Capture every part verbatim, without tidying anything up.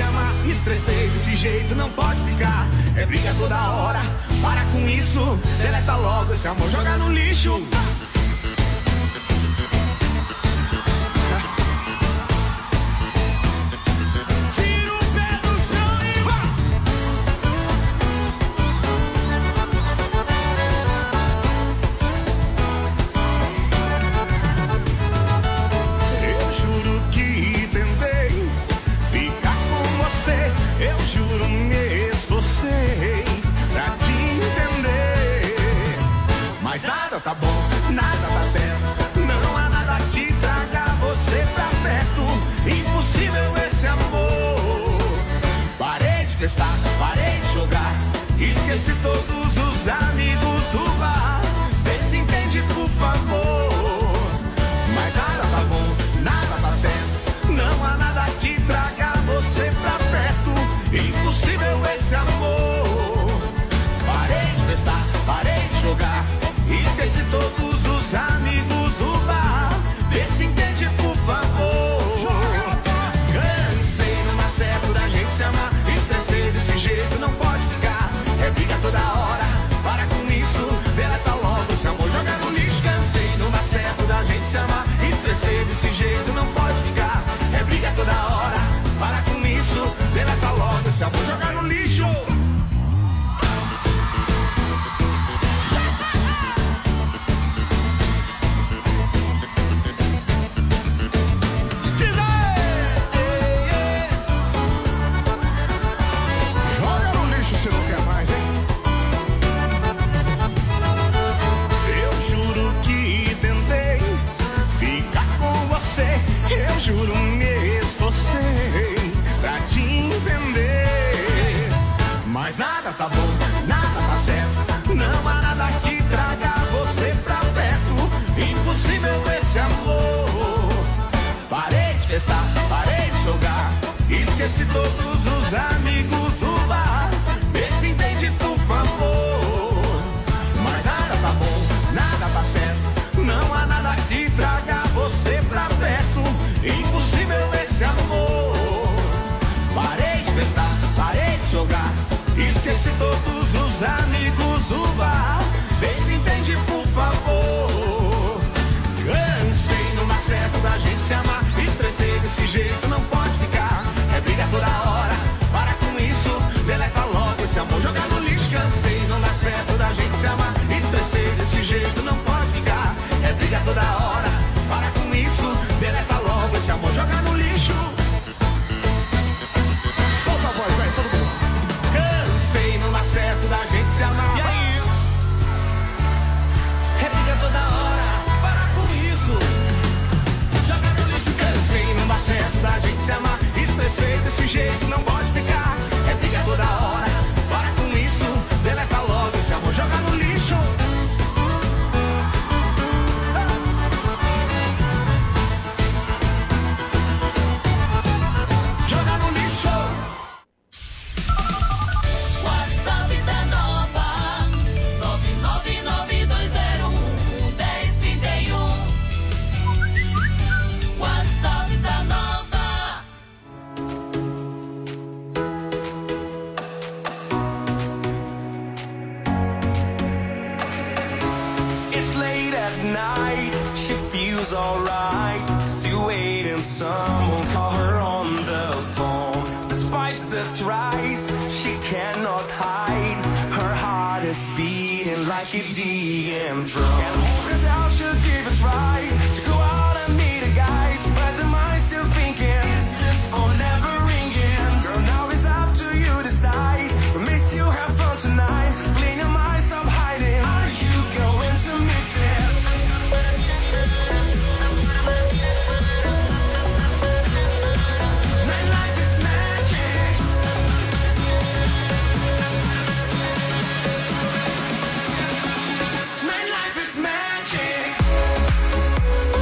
ama. Estressei desse jeito, não pode ficar. É briga toda hora, para com isso. Deleta logo esse amor, joga no lixo. Tá bom, nada tá certo. Não há nada que traga você pra perto. Impossível esse amor. Parei de festar, parei de jogar. Esqueci todos os amigos do bar. Vê se entende, por favor. Mas nada tá bom, nada tá certo. Não há nada que traga você pra perto. Impossível esse amor. Parei de festar, parei de jogar. Esqueci todos os amigos do bar. Vê se entende, por favor. Cansei, não dá certo da gente se amar. Estressei desse jeito, não pode ficar. É briga toda hora, para com isso. Deleta logo esse amor, joga no lixo. Cansei, não dá certo da gente se amar. Estressei desse jeito, não pode ficar. É briga toda hora, para com isso. Deleta logo esse amor, joga no lixo. Juro me esforcei pra te entender. Mas nada tá bom, nada tá certo. Não há nada que traga você pra perto. Impossível esse amor. Parei de festar, parei de jogar. Esqueci todos os amigos do bar. Vê se entende, por favor. Mas nada tá bom, nada tá certo. Não há nada que traga você pra perto. Impossível esse amor. Parei de festar, parei de jogar. Esqueci todos os amigos do bar. Vê se entende, por favor. Cansei, não dá certo da gente se amar. Estressei desse jeito, não pode ficar. É briga toda hora, para com isso. Deleta logo esse amor, joga no lixo. Cansei, não dá certo da gente se amar. Estressei desse jeito, não pode ficar. É briga toda hora, para com isso. Deleta logo esse amor, joga no lixo. Solta a voz, vai, todo mundo. Cansei, não dá certo da gente se amar. E aí? É briga toda hora, para com isso. Joga no lixo. Cansei, não dá certo da gente se amar. Estressei desse jeito, não pode ficar. É briga toda hora, para com isso. Deleta logo esse amor, joga no lixo. Alright, still waiting, someone call her on the phone. Despite the tries, she cannot hide. Her heart is beating like a D M drum. And cause how she'll give it right to go out and meet the guys, but the mind's still thinking, is this phone never ringing? Girl, now it's up to you decide. We may still have fun tonight. Clean your mind, stop hiding. Are you going to miss it? Magic.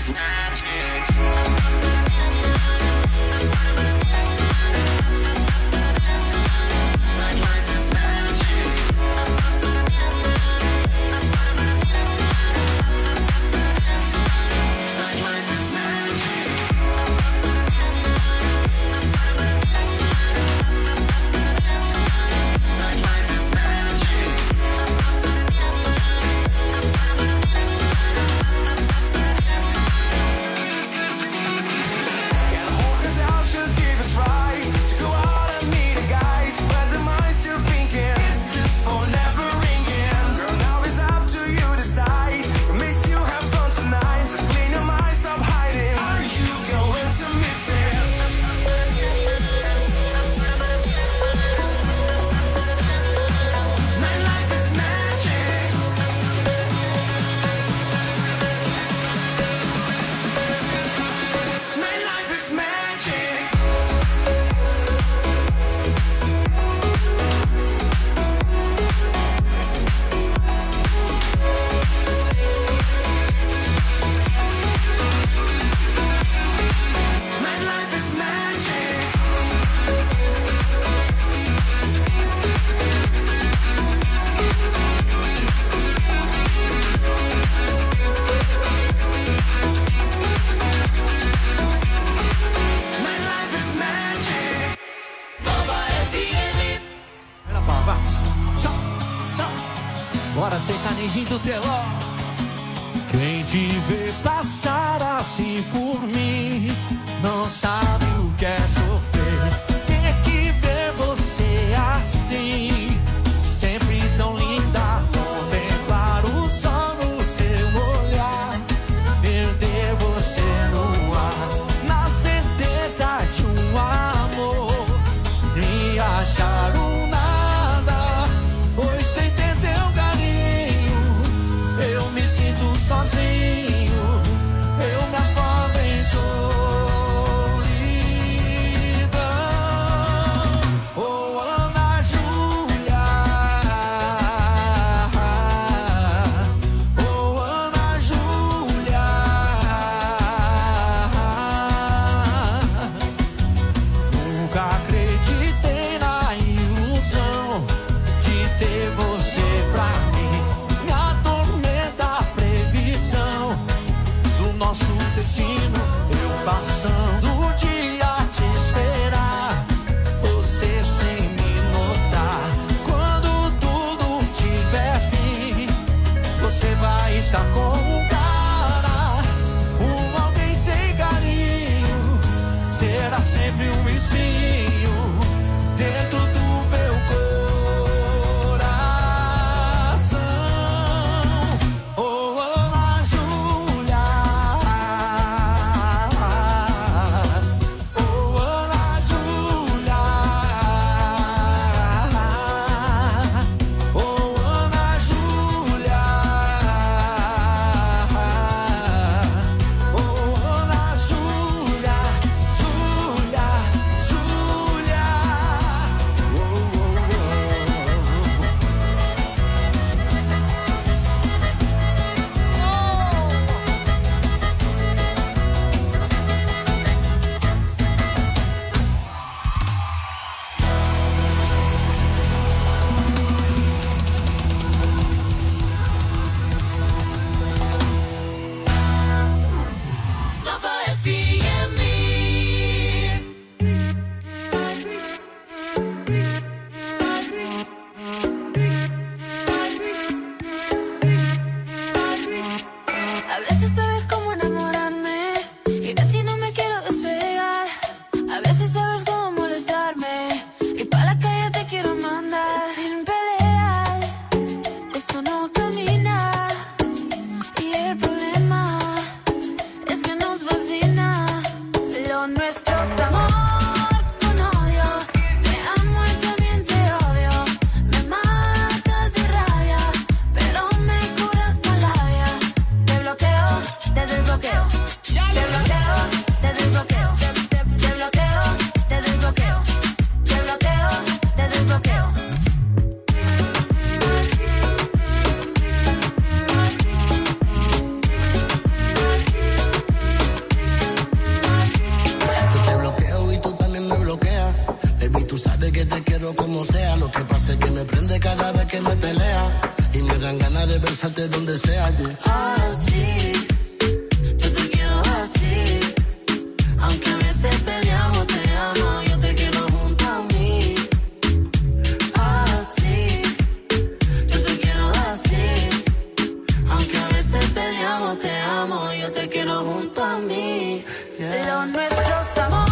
Bora sertanejinho do teló. Quem te vê passar assim por mim não sabe o que é sofrer. Ter que ver você assim, sempre tão linda. Contemplar o sol no seu olhar, perder você no ar, na certeza de um amor, e achar um nada, pois sem ter teu carinho eu me sinto sozinho, eu me afogo em solidão. Oh, Ana Júlia, oh, Ana Júlia, nunca acreditei na ilusão de ter você pra mim. Me atormenta a previsão do nosso destino, eu passando o dia a te esperar, você sem me notar. Quando tudo tiver fim, você vai estar com um cara, um alguém sem carinho, será sempre um espinho dentro do meu coração. Oh, Ana Júlia, oh, Ana Júlia, oh, Ana Júlia, oh, Ana Júlia, Júlia, Júlia, oh, oh, oh. Nova F M. A veces sabes cómo enamorarme y de ti no me quiero despegar. A veces sabes cómo molestarme y pa' la calle te quiero mandar. Sin peleas, esto no camina, y el problema es que nos fascina lo nuestro es amor con odio. Te amo y también te odio. Me matas de rabia, pero me curas con labia. Te bloqueo, besarte donde sea, yeah. Así, yo te quiero así. Aunque a veces peleamos, te amo, yo te quiero junto a mí. Así, yo te quiero así. Aunque a veces peleamos, te amo, yo te quiero junto a mí. Yeah. Lo nuestro es amor.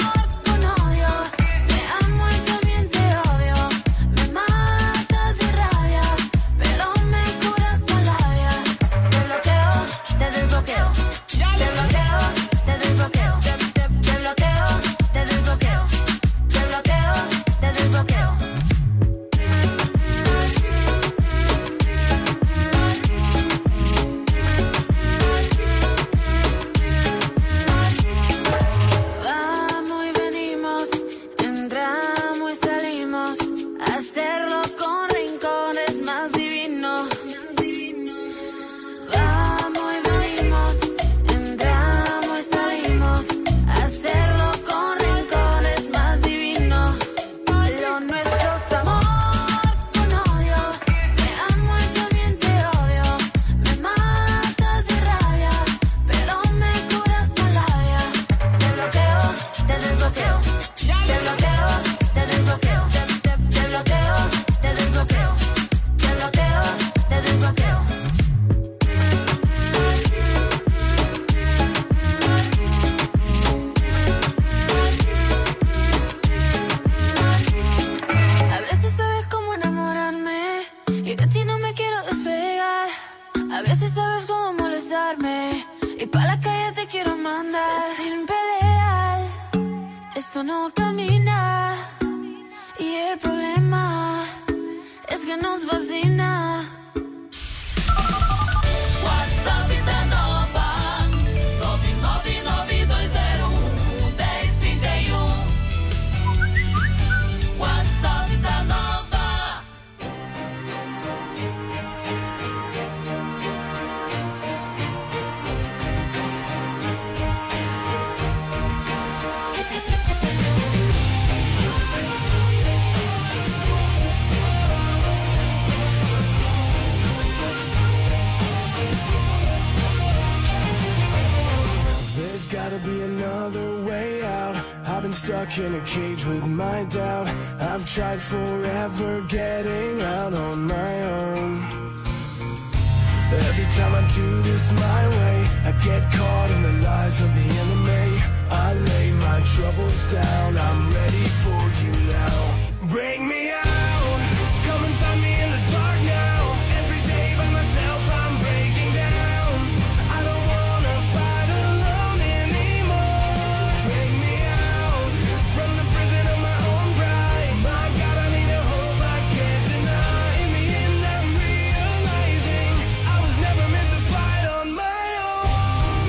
Stuck in a cage with my doubt. I've tried forever getting out on my own. Every time I do this my way, I get caught in the lies of the enemy. I lay my troubles down, I'm ready for you now. Bring me out, come and find me in the dark now. Every day by myself I'm breaking down. I don't wanna fight alone anymore. Bring me out from the prison of my own pride. My God, I need a hope I can't deny. In the end I'm realizing I was never meant to fight on my own.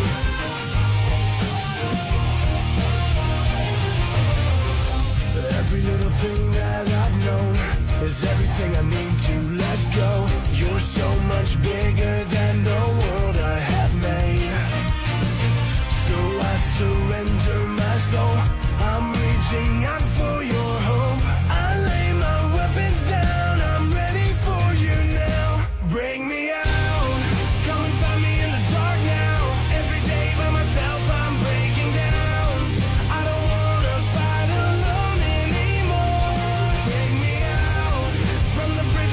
Every little thing that I've known is everything I need to let go. You're so much bigger than the world I have made. So I surrender my soul. I'm reaching out for your hope. I lay my weapons down. I'm ready for you now. Bring me out. Come and find me in the dark now. Every day by myself I'm breaking down. I don't wanna fight alone anymore. Bring me out from the prison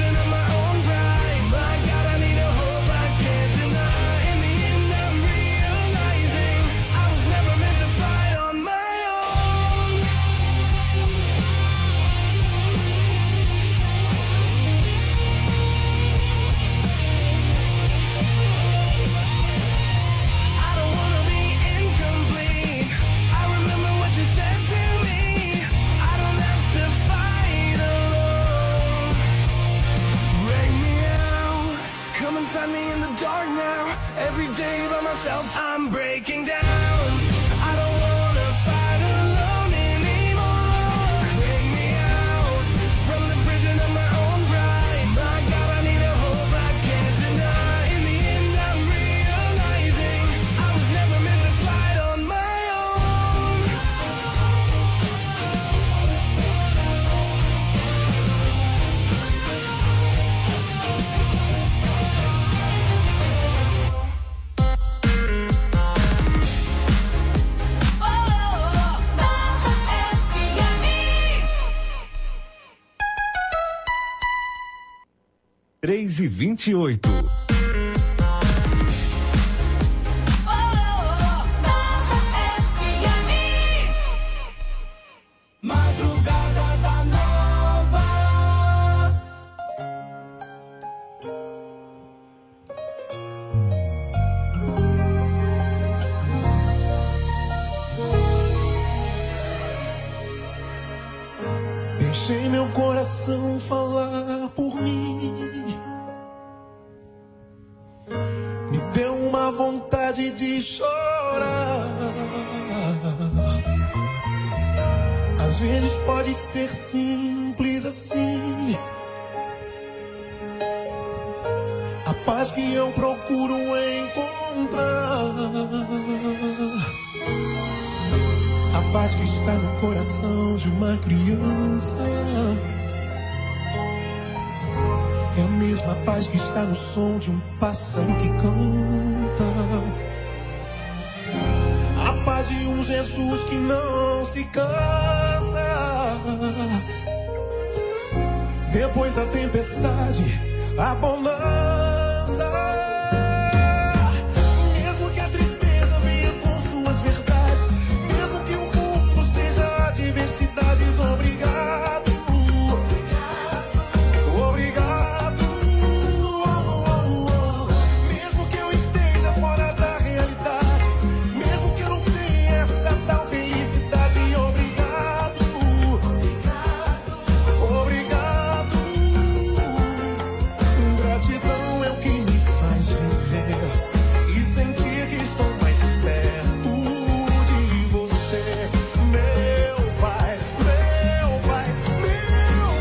três e vinte e oito. Madrugada da Nova. Deixei meu coração falar por mim. Me deu uma vontade de chorar. Às vezes pode ser simples assim. A paz que eu procuro encontrar. A paz que está no coração de uma criança. É a mesma paz que está no som de um pássaro que canta. A paz de um Jesus que não se cansa. Depois da tempestade, a bonança. Mesmo que a tristeza venha com suas verdades, mesmo que o mundo seja adversidades, obrigado, obrigado, obrigado. Mesmo que eu esteja fora da realidade, mesmo que eu não tenha essa tal felicidade, obrigado, obrigado. Gratidão é o que me faz viver e sentir que estou mais perto de você, meu Pai, meu Pai, meu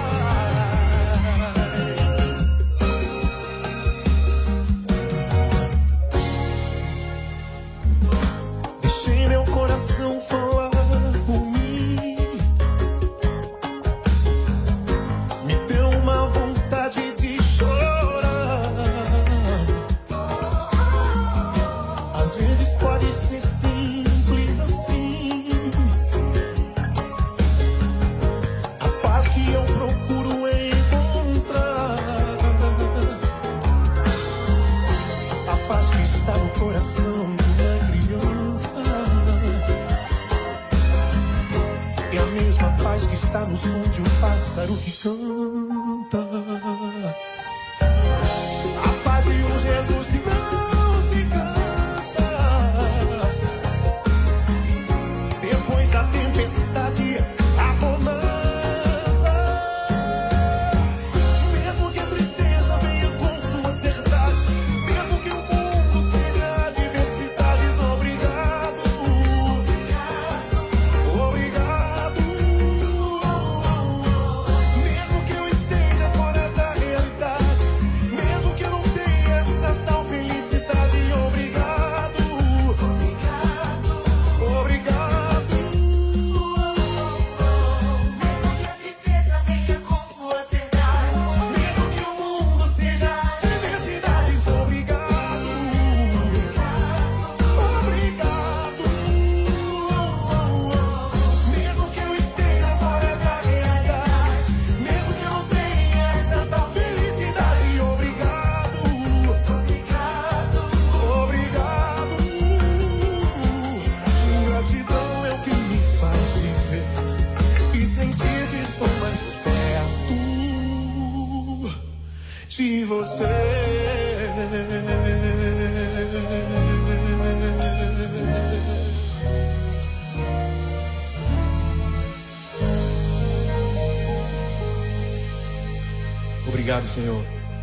Pai. Deixei meu coração falar por mim. Me deu uma vontade de chorar. Às vezes pode ser simples assim. A paz que eu procuro encontrar. A paz que está no coração de uma criança. É a mesma paz que está no som de um pássaro que canta. A paz de um Jesus que não se cansa. Depois da tempestade, a bonança. Mesmo que a tristeza venha com suas verdades, mesmo que o mundo seja adversidades, obrigado, obrigado. Mesmo que eu esteja fora da realidade, mesmo que eu não tenha essa tal felicidade, obrigado, obrigado, obrigado. Mesmo que a tristeza venha com suas verdades, mesmo que o mundo seja adversidades, obrigado, obrigado, mesmo que eu esteja fora da realidade, mesmo que eu não tenha essa tal felicidade, obrigado, obrigado, obrigado. Gratidão é o que me faz viver e sentir que estou mais perto de você. Obrigado, Senhor.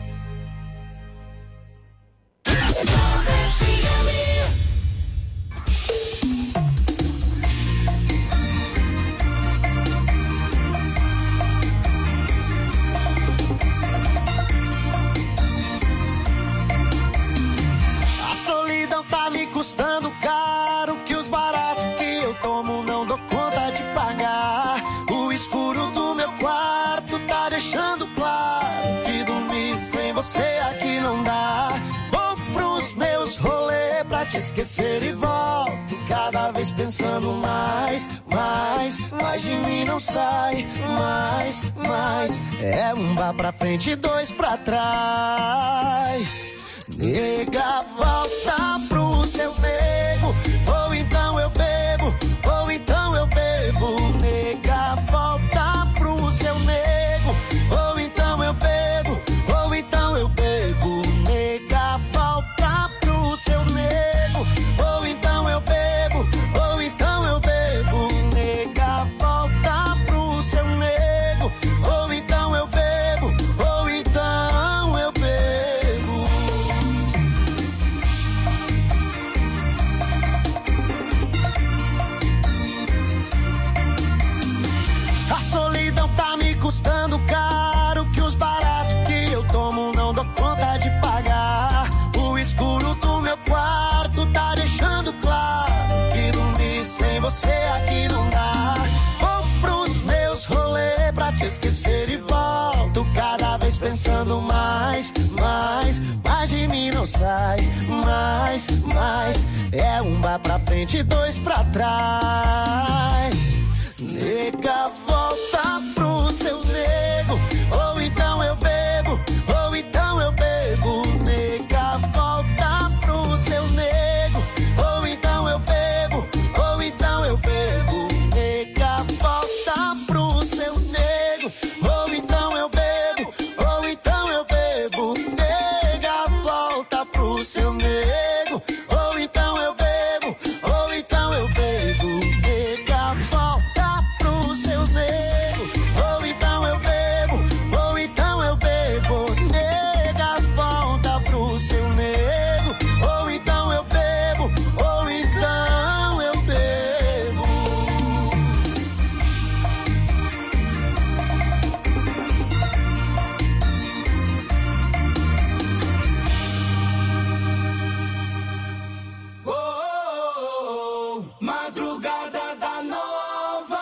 A solidão tá me custando caro, que os baratos que eu tomo não dou conta de pagar. O escuro do meu quarto tá deixando claro que dormir sem você aqui não dá. Vou pros meus rolês pra te esquecer e volto. cada vez pensando mais, mais, mais de mim não sai, mais, mais. É um bar pra frente e dois pra trás. Nega, volta pro seu nego, ou então eu bebo, ou então eu bebo. Nega, volta pro seu nego, ou então eu bebo, ou então eu bebo. Nega, volta pro seu nego, ou então eu bebo, ou então eu bebo. Nega, volta pro seu nego, ou então eu bebo, ou então eu bebo. A solidão tá me custando caro, que os baratos que eu tomo não dou conta de pagar. O escuro do meu quarto tá deixando claro que dormir sem você aqui não dá. Vou pros meus rolês pra te esquecer e volto cada vez pensando mais, mais, mais de mim não sai, mais, mais. É um bar pra frente e dois pra trás. Nega, volta pro seu nego, ou então eu bebo, ou então eu bebo. Nega, volta pro seu nego, ou então eu bebo, ou então eu bebo. Nega, volta pro seu nego, ou então eu bebo, ou então eu bebo. Nega, volta pro seu nego, ou então eu bebo, ou então eu bebo. Nega, volta pro seu nego, ou então eu bebo, ou então eu bebo. Nega, volta pro seu nego, ou então eu bebo, ou então eu bebo. Oh, oh, oh, madrugada da nova.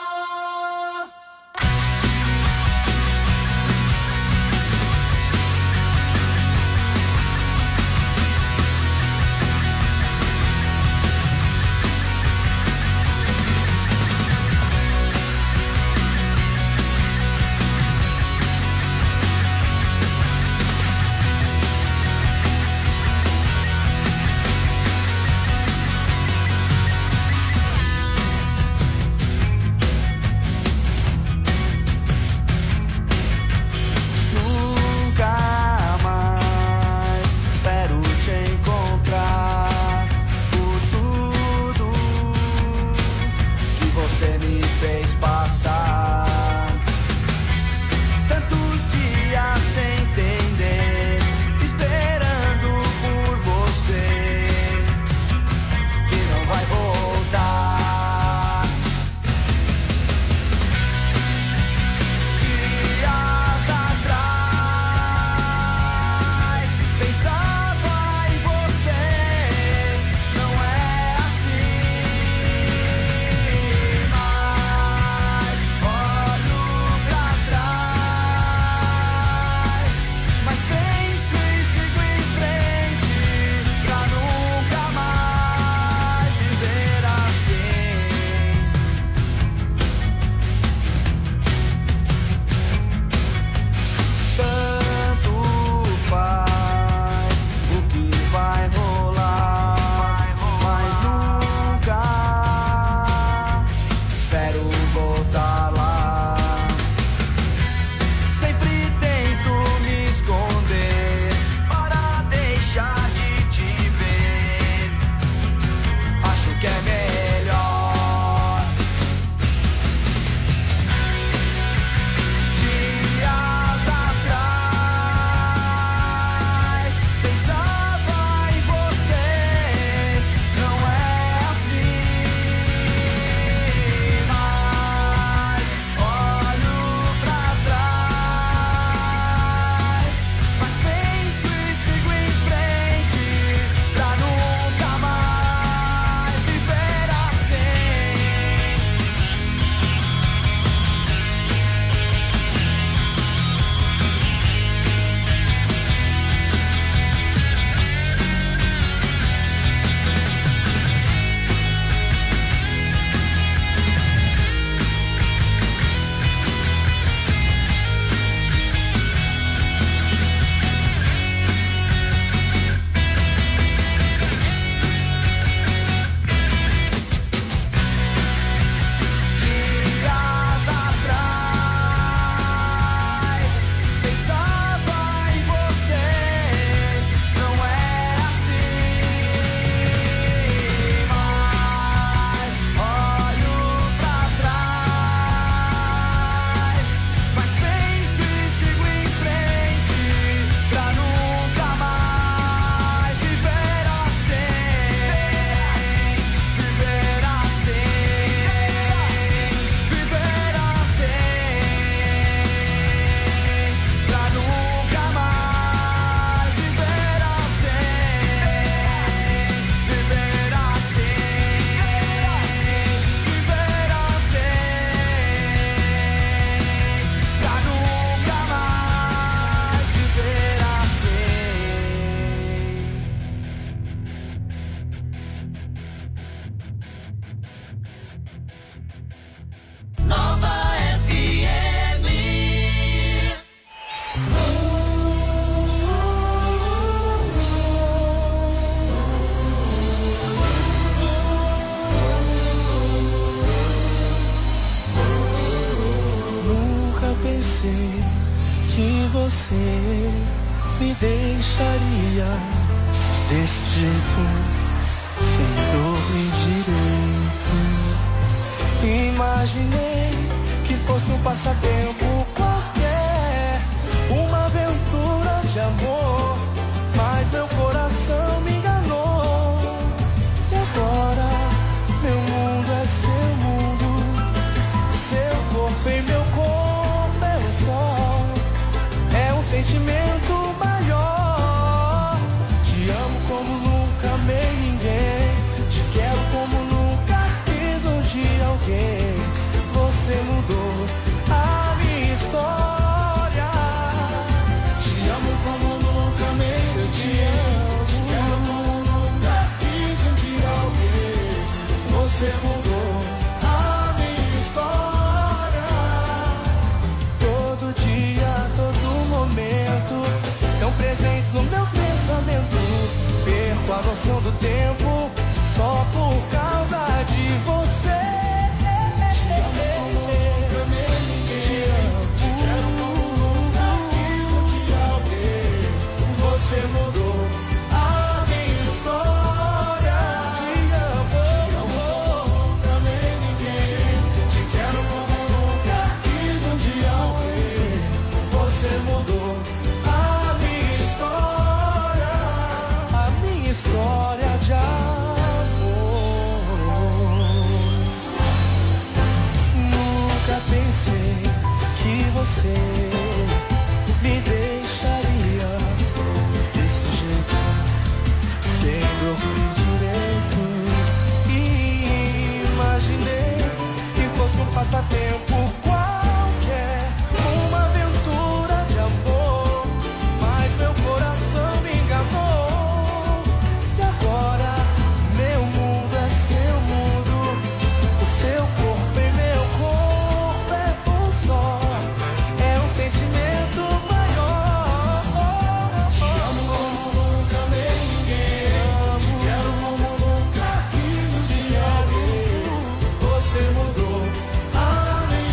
você me deixaria desse jeito, sem dormir direito. Imaginei que fosse um passatempo qualquer, uma aventura de amor, mas meu coração me enganou. E agora meu mundo é seu mundo, seu corpo em meu corpo é um só, é um sentimento maior. Te amo como nunca amei ninguém, te quero como nunca quis um dia alguém. Você mudou a minha história. Te amo como nunca amei, eu te amo, te quero como nunca quis um dia alguém. Você mudou a minha história. Todo dia, todo momento, tão presentes no meu pensamento. Perco a noção do tempo só por causa de você. Te amo como nunca amei ninguém, te amo, te quero como nunca quis um dia alguém. Você mudou a minha história. Te amo, te amo como nunca amei ninguém, te quero como nunca quis um dia alguém. Você mudou a minha história, a minha história de amor. Nunca pensei que você me deixaria desse jeito, sem dormir direito. Imaginei que fosse um passatempo qualquer, uma aventura de amor, mas meu coração me enganou. E agora meu mundo é seu mundo, o seu corpo em meu corpo é um só, é um sentimento maior. Te amo como nunca amei ninguém, te quero como nunca quis um dia alguém. Você mudou a minha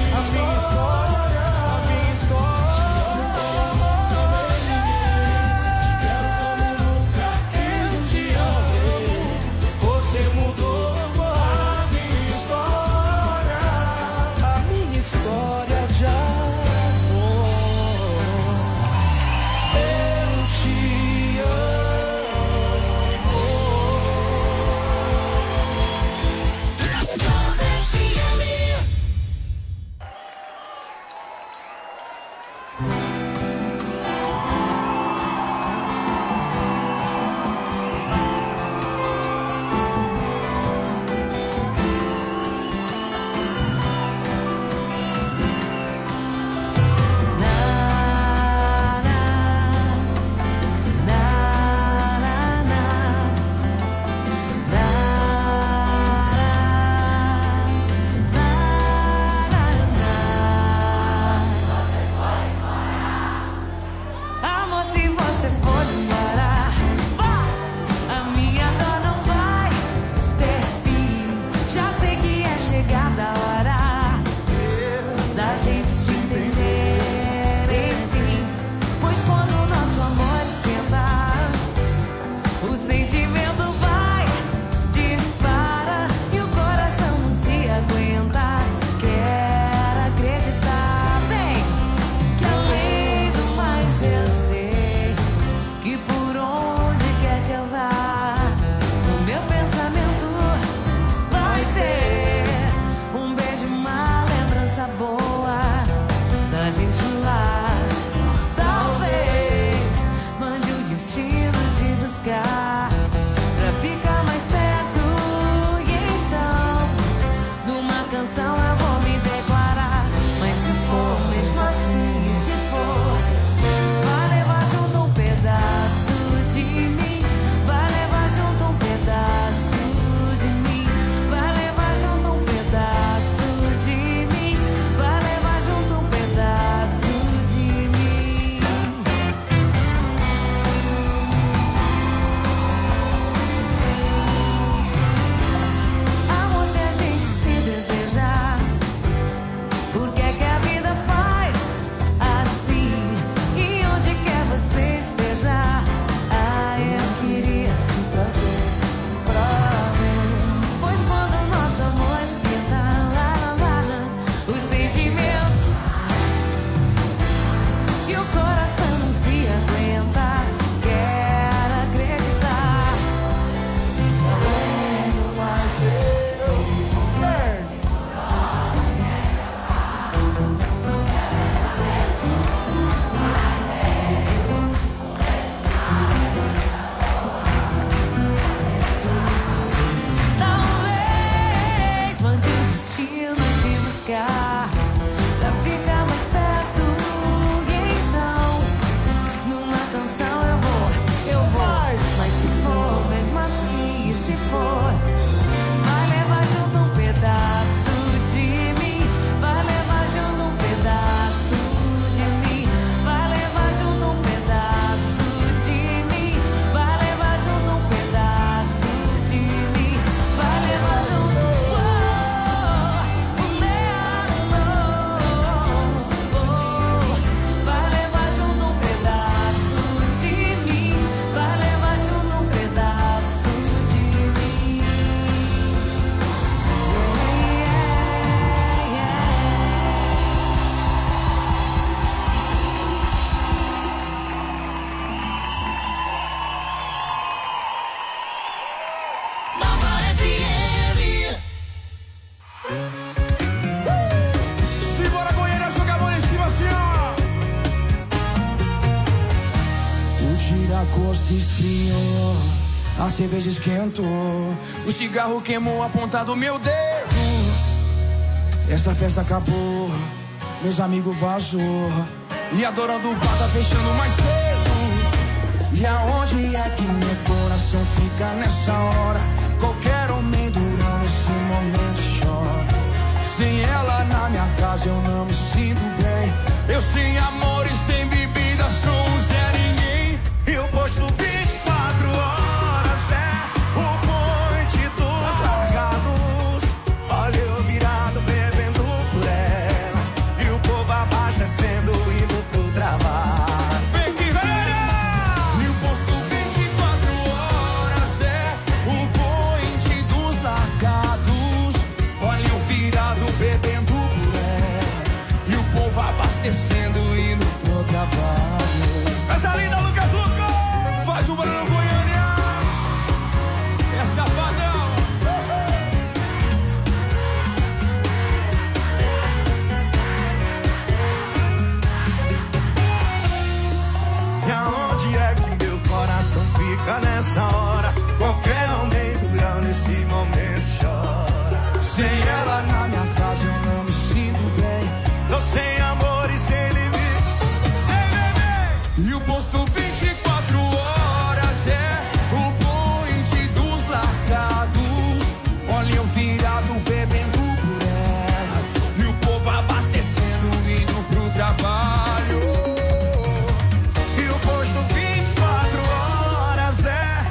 posto esfriou, a cerveja esquentou, o cigarro queimou a ponta do meu dedo. Essa festa acabou, meus amigos vazou, e a dona do bar tá fechando mais cedo. E aonde é que meu coração fica nessa hora? Qualquer homem durante esse momento chora. Sem ela na minha casa eu não me sinto bem. Eu sem amor e sem bebida sou um Zé Ninguém. E o posto vinte e quatro horas é o ponte dos largados. Olha eu virado bebendo por ela, e o povo abastecendo indo pro trabalho. Vem que vem! E o posto vinte e quatro horas é o ponte dos largados. Olha eu virado bebendo por ela, e o povo abastecendo indo pro trabalho. Essa linda Lucas Luco Faz o barulho Goiânia, é safadão. E aonde é que meu coração fica nessa hora? Qualquer homem durão nesse momento chora. Sem ela na minha casa eu não me sinto bem. Tô sem amor e sem limite. E o posto vinte e quatro horas é o ponte dos largados. Olha eu virado bebendo por ela, e o povo abastecendo indo pro trabalho. E o posto vinte e quatro horas é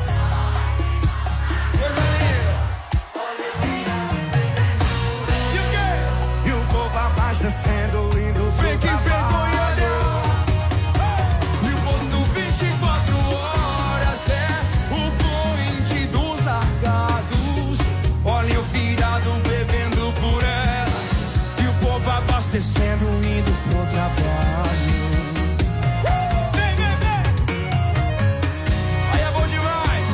E o quê? E o povo abastecendo indo pro Vem que vem trabalho. Goiânia. E o posto vinte e quatro horas é o ponte dos largados. Olha eu virado bebendo por ela, e o povo abastecendo indo pro trabalho. Vem, vem, vem! Aí é bom demais.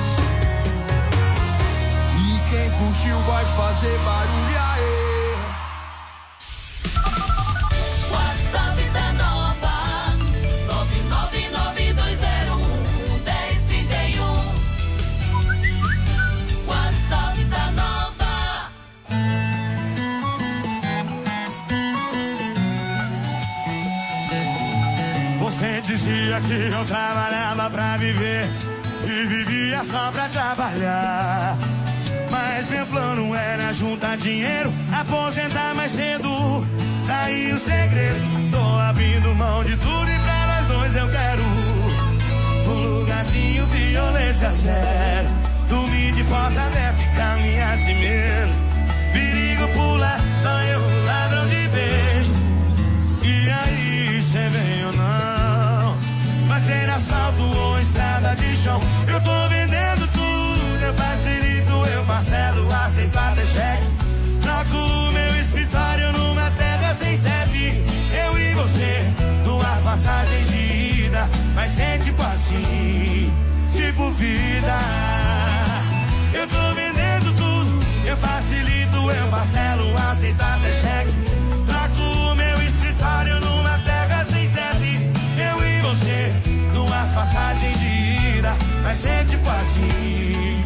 E quem curtiu vai fazer barulho aí. WhatsApp da Nova nove nove nove dois zero um um zero três um. WhatsApp da Nova. Você dizia que eu trabalhava pra viver e vivia só pra trabalhar. Mas meu plano era juntar dinheiro, aposentar mais cedo. Daí o segredo, tô abrindo mão de tudo e pra nós dois eu quero um lugarzinho, violência zero. Dormir de porta aberta e caminhar sem medo. Perigo pular, só eu, ladrão de beijo. E aí, cê vem ou não? Vai ser asfalto ou estrada de chão? Eu tô vendendo tudo, eu facilito, eu parcelo, aceito até cheque. Troco o meu escritório numa terra sem C E P. Eu e você, duas passagens de ida. Vai ser tipo assim, tipo vida. Eu tô vendendo tudo, eu facilito, eu parcelo, aceito até cheque. Troco o meu escritório numa terra sem C E P. Eu e você, duas passagens de ida. Vai ser tipo assim.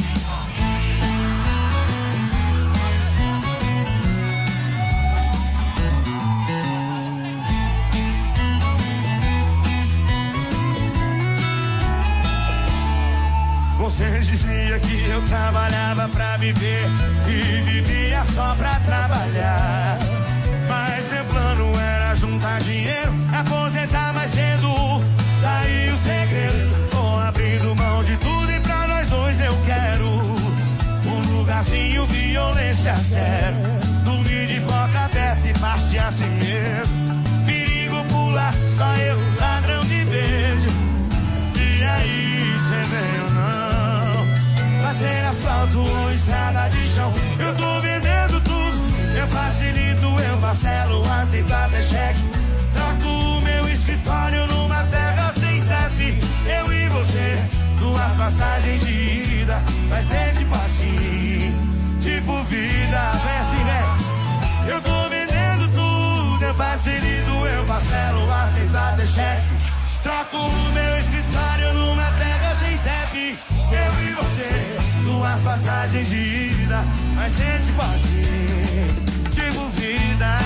Você dizia que eu trabalhava pra viver e vivia só pra trabalhar. Mas meu plano era juntar dinheiro, aposentar mais cedo. Daí o segredo, tô abrindo mão de tudo e pra nós dois eu quero um lugarzinho, violência zero. Dormir de boca aberta e passear sem medo. Perigo pular, só eu, ladrão de beijo. E aí, cê vem ou não? Vai ser asfalto ou estrada de chão? Eu tô vendendo tudo, eu facilito, eu parcelo, aceito até cheque. Troco o meu escritório numa terra sem C E P. Eu e você, duas passagens de ida. Vai ser tipo assim, tipo vida. Vem assim, vem. Eu tô vendendo tudo, eu facilito, eu parcelo, aceito até cheque. troco o meu escritório numa terra sem C E P. Eu e você, duas passagens de ida, mas é tipo assim, tipo vida.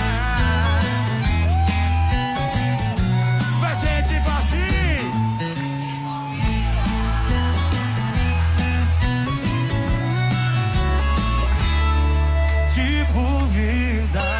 Vai ser tipo assim. Tipo vida.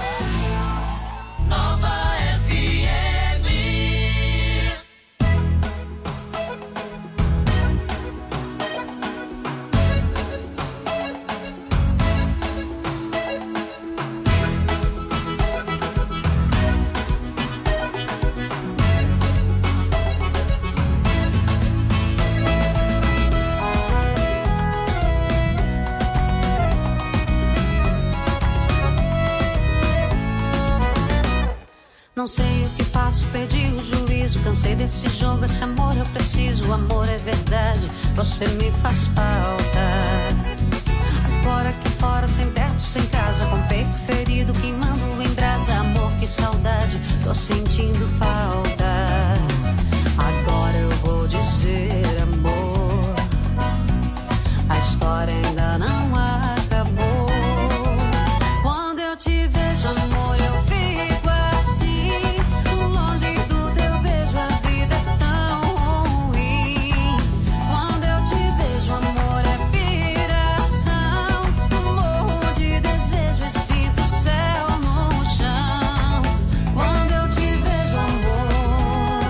Não sei o que faço, perdi o juízo. Cansei desse jogo, esse amor eu preciso. O amor é verdade, você me faz falta. Agora aqui fora, sem teto, sem casa, com peito ferido, queimando em brasa. Amor, que saudade, tô sentindo falta. Agora eu vou dizer, amor, a história ainda não acabou. Quando eu te vejo, amor, eu fico assim, longe do teu beijo, a vida é tão ruim. Quando eu te vejo, amor, é piração. Morro de desejo e sinto o céu no chão. Quando eu te vejo, amor.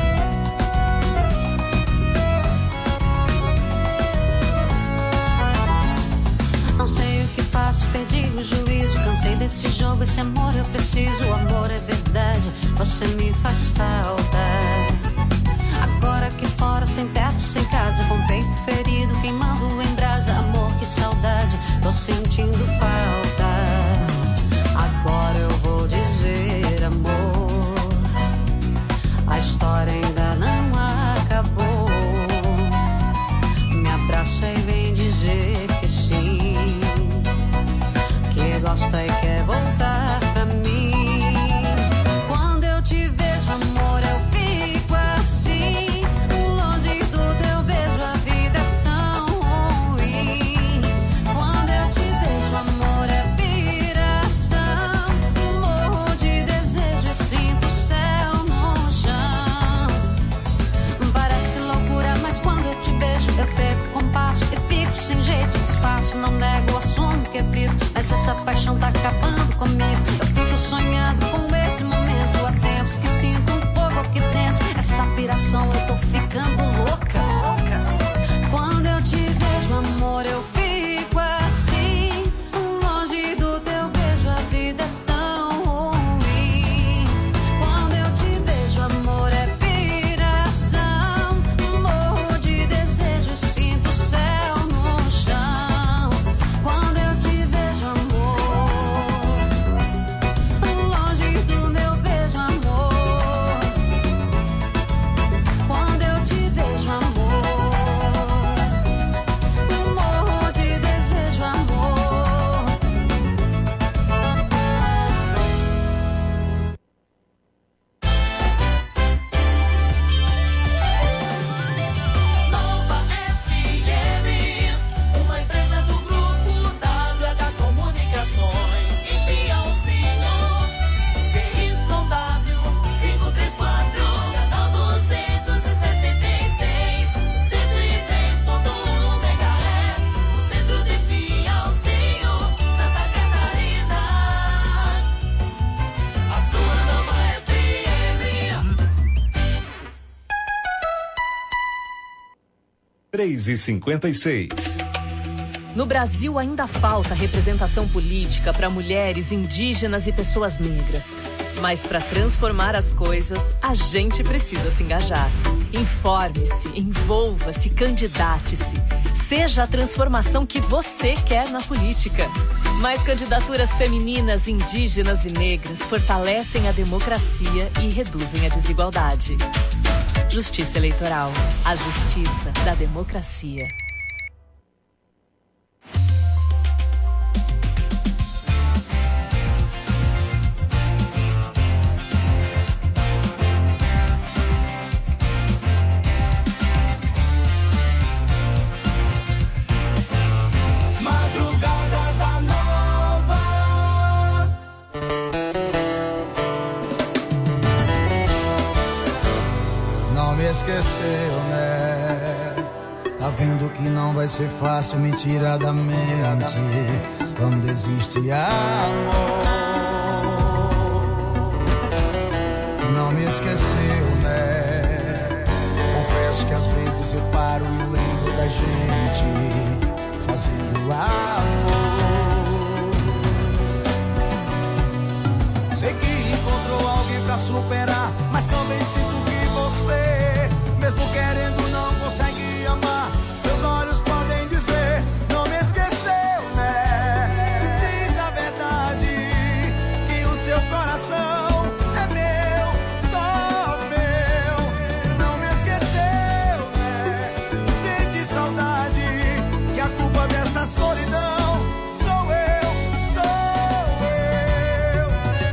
Não sei o que faço, perdi o juízo. Cansei desse jogo, esse amor eu preciso. O amor é verdade, você me faz falta. Agora aqui fora, sem teto, sem casa, com peito ferido, queimando em brasa. Amor, que saudade, tô sentindo falta. Agora eu vou dizer, amor, a história ainda não acabou. Me abraça e vem dizer que sim, que gosta e quer voltar pra mim. Quando eu te vejo, amor, eu fico assim, longe do teu beijo, a vida é tão ruim. Quando eu te vejo, amor, é piração. Morro de desejo e sinto o céu no chão. Parece loucura, mas quando eu te beijo, eu perco o compasso e fico sem jeito, despaço. Não nego, assumo que é vida, mas essa paixão tá acabando comigo. Eu fico sonhando com esse momento. Há tempos que sinto um fogo aqui dentro. Essa piração, eu tô ficando louca. Quando eu te vejo, amor, eu fico assim, longe do teu beijo, a vida é tão ruim. Quando eu te vejo, amor, é piração. Morro de desejo e sinto o céu no chão. Quando eu te vejo, amor, longe do meu beijo, amor. Quando eu te vejo, amor, morro de desejo, amor. Nova F M, uma empresa do grupo W H Comunicações. Em Piauzinho, C Y W quinhentos e trinta e quatro, canal duzentos e setenta e seis, cento e três ponto um megahertz, no centro de Piauzinho, Santa Catarina. A sua Nova F M. três e cinquenta e seis. No Brasil ainda falta representação política para mulheres, indígenas e pessoas negras. Mas para transformar as coisas, a gente precisa se engajar. Informe-se, envolva-se, candidate-se. Seja a transformação que você quer na política. Mais candidaturas femininas, indígenas e negras fortalecem a democracia e reduzem a desigualdade. Justiça Eleitoral. A justiça da democracia. esqueceu, né? Tá vendo que não vai ser fácil me tirar da mente quando existe amor. Não me esqueceu, né? Confesso que às vezes eu paro e lembro da gente fazendo amor. Sei que encontrou alguém pra superar, mas também sinto que você, mesmo querendo, não consegue amar. Seus olhos podem dizer, não me esqueceu, né? Diz a verdade, que o seu coração é meu, só meu. Não me esqueceu, né? Sente saudade, que a culpa dessa solidão sou eu, sou eu.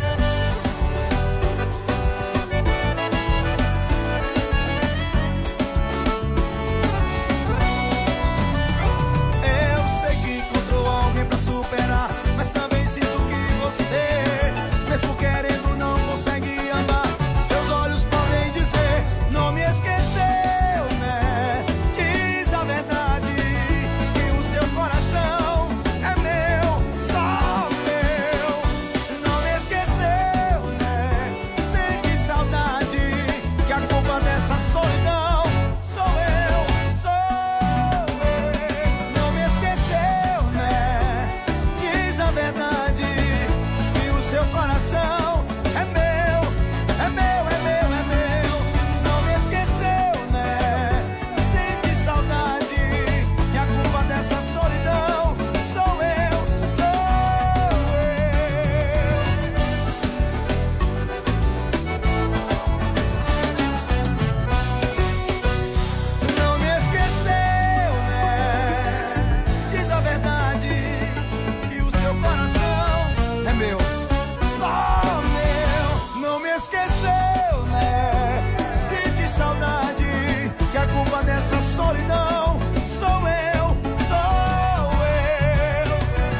Eu sei que encontrou alguém pra superar, mas também sinto que você, mesmo querendo, não consegue amar. Seus olhos podem dizer, não me esqueceu, né? Diz a verdade, que o seu coração é meu, só meu. Não me esqueceu, né? Sente saudade, que a culpa dessa solidão sou eu, sou eu. Não me esqueceu, né? Diz a verdade, que o seu coração é meu, é meu, é meu, é meu. Não me esqueceu, né? Sente saudade, que a culpa dessa solidão sou eu, sou eu. Não me esqueceu, né? Diz a verdade, que o seu coração é meu, só meu. Não me esqueceu, né? Sente saudade, que a culpa dessa solidão sou eu, sou eu.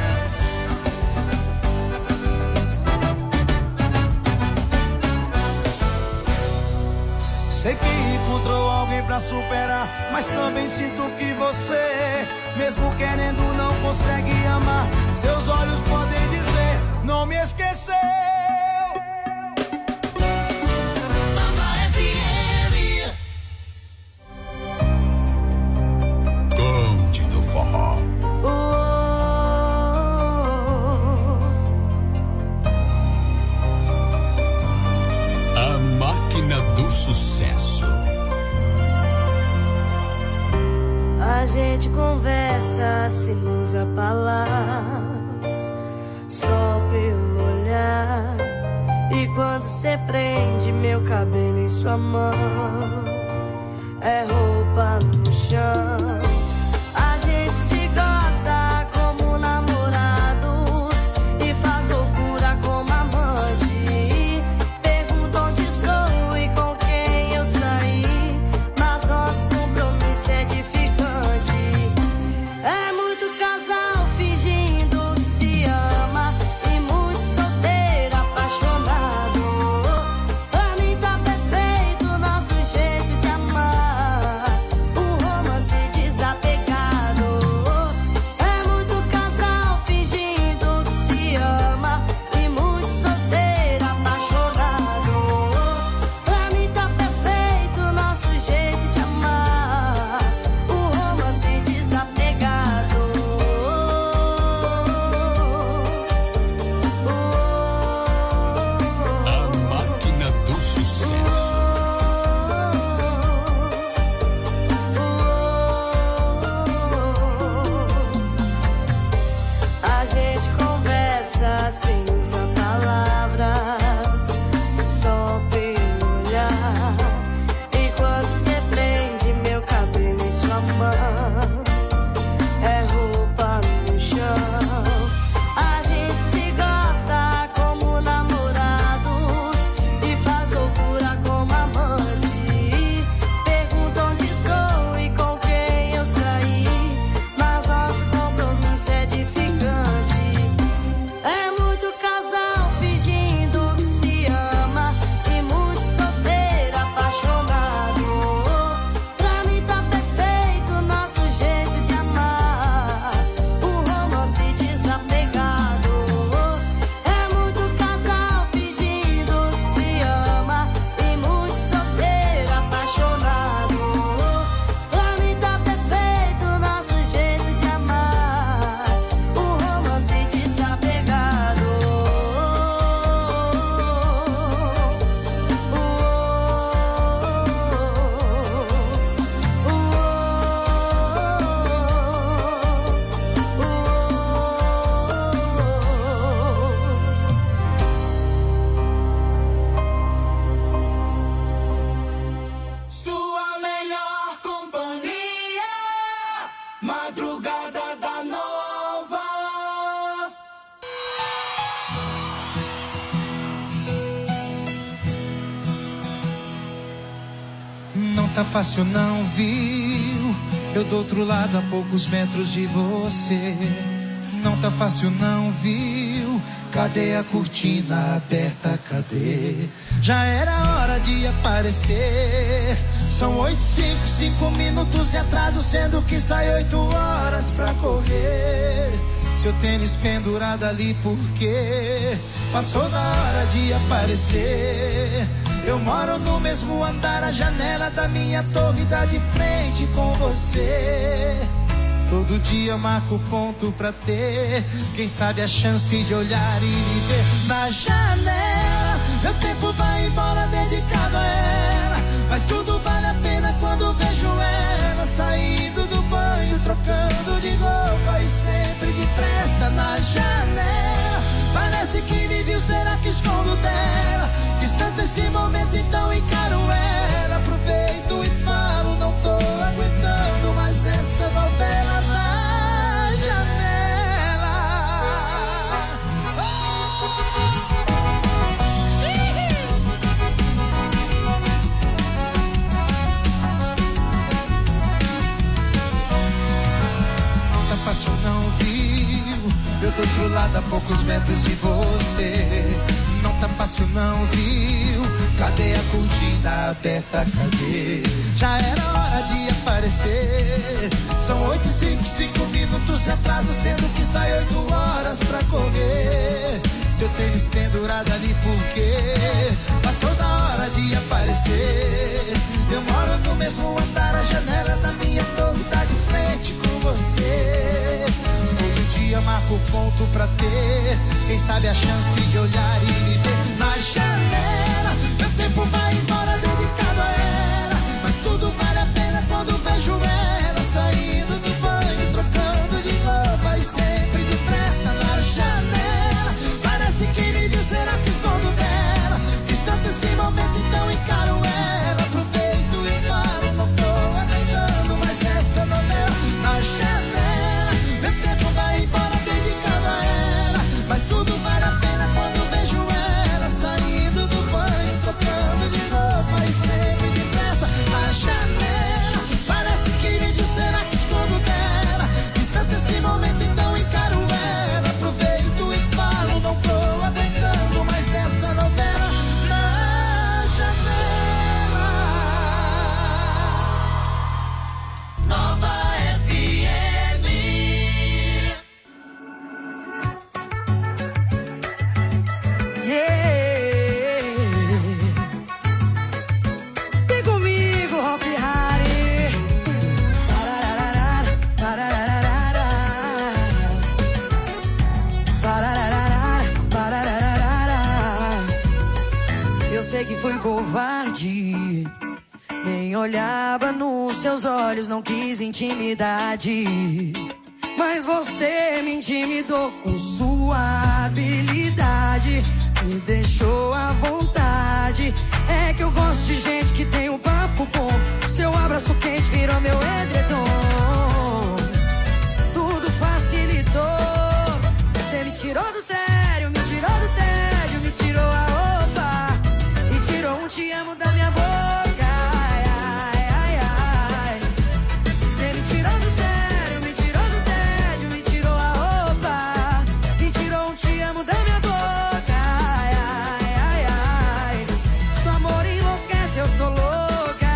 Sei que encontrou alguém pra superar, mas também sinto que você, mesmo querendo, não consegue amar. Seus olhos podem dizer, não me esqueceu. Conde do Forró. A máquina do sucesso. A gente conversa sem usar palavras, só pelo olhar. E quando cê prende meu cabelo em sua mão, é roupa no chão. A gente se gosta como namorados e faz loucura como amante. Pergunta onde estou e com quem eu saí, mas nosso compromisso é edificante. É muito casal fingindo que se ama e muito solteiro apaixonado. Pra mim tá perfeito nosso jeito de amar. O romance tá fácil, não viu? Eu do outro lado a poucos metros de você. Não tá fácil, não viu? Cadê a cortina aberta, cadê? Já era hora de aparecer. São oito, cinco, cinco minutos de atraso, sendo que sai oito horas pra correr. Seu tênis pendurado ali porque passou da hora de aparecer. Eu moro no mesmo andar, a janela da minha torre dá de frente com você. Todo dia marco ponto pra ter, quem sabe a chance de olhar e me ver na janela. Meu tempo vai embora dedicado a ela, mas tudo vale a pena quando vejo ela saindo do banho, trocando de roupa e sempre depressa na janela. Parece que me viu, será que escondo dela? Quis tanto esse momento, então encaro ela. Aproveito e falo, não tô aguentando mais essa novela na janela. Não tá fácil, não viu? Eu do outro lado a poucos metros de você. Não tá fácil, não viu? Cadê a cortina aberta, cadê? Já era hora de aparecer. São oito e cinco, cinco minutos de atraso, sendo que sai oito horas pra correr. Seu tênis pendurado ali porque passou da hora de aparecer. Eu moro no mesmo andar, a janela da minha torre tá de frente com você. Todo dia marco ponto pra ter, quem sabe a chance de olhar e me ver na janela. Meu tempo vai embora dedicado a ela, mas tudo vale a pena quando vejo ela saindo do banho, trocando de roupa e sempre depressa na janela. Parece que me viu, será que escondo dela? Quis tanto esse momento, então encaro ela. Aproveito e falo, não tô aguentando mais essa novela na janela. Meu tempo vai embora dedicado a ela, mas tudo vale a pena quando vejo ela saindo do banho, trocando de roupa e sempre depressa na janela. Parece que me viu, será que escondo dela? Quis tanto esse momento, então encaro ela. Aproveito e falo, não tô aguentando mais essa novela na janela. Nova F M. Yeah. Vem comigo, Hop Harry. Parararara, parararara. Parararara, parararara. Eu sei que fui covarde, nem olhava nos seus olhos, não quis intimidade. Mas você me intimidou com sua habilidade, me deixou à vontade. É que eu gosto de gente que tem um papo bom. Seu abraço quente virou meu edredom. Tudo facilitou. Você me tirou do sério, me tirou do tédio, me tirou a roupa e tirou um te amo da minha boca. Ai, ai, ai, ai. Você me tirou do sério, me tirou do tédio, me tirou a roupa e tirou um te amo da minha boca. Ai, ai, ai, ai. Seu amor enlouquece, eu tô louca.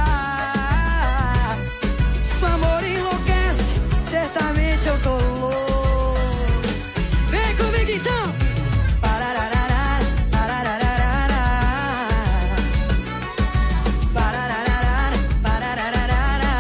Seu amor enlouquece, certamente eu tô louca. Vem comigo então. Parararara, parararara. Parararara, parararara.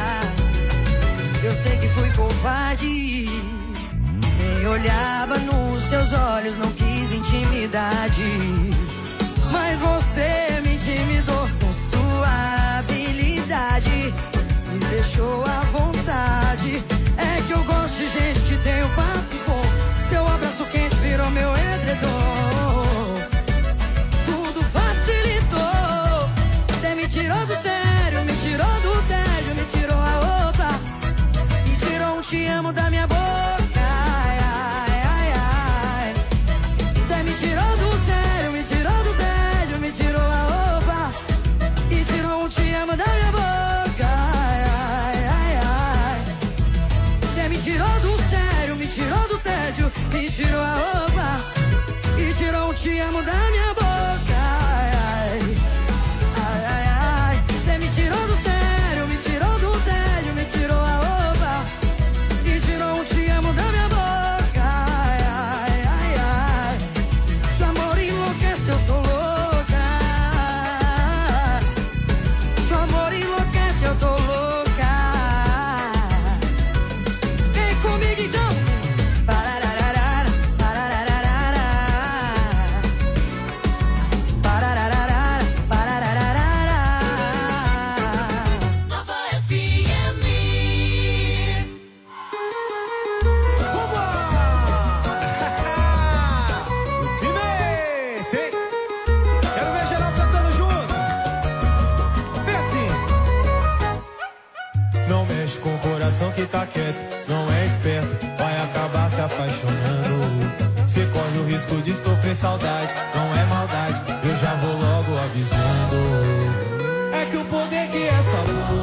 Eu sei que fui covarde, nem olhava nos seus olhos, não quis intimidade. Mas você me intimidou com sua habilidade, me deixou à vontade. É que eu gosto de gente que tem um papo bom. Seu abraço quente virou meu edredom. Tudo facilitou. Você me tirou do sério, me tirou do tédio, me tirou a roupa e tirou um te amo da minha boca. Ai, ai, ai, ai. Você me tirou do sério, me tirou do tédio, me tirou a que tá quieto, não é esperto, vai acabar se apaixonando. Cê corre o risco de sofrer saudade, não é maldade, eu já vou logo avisando. É que o poder que essa luz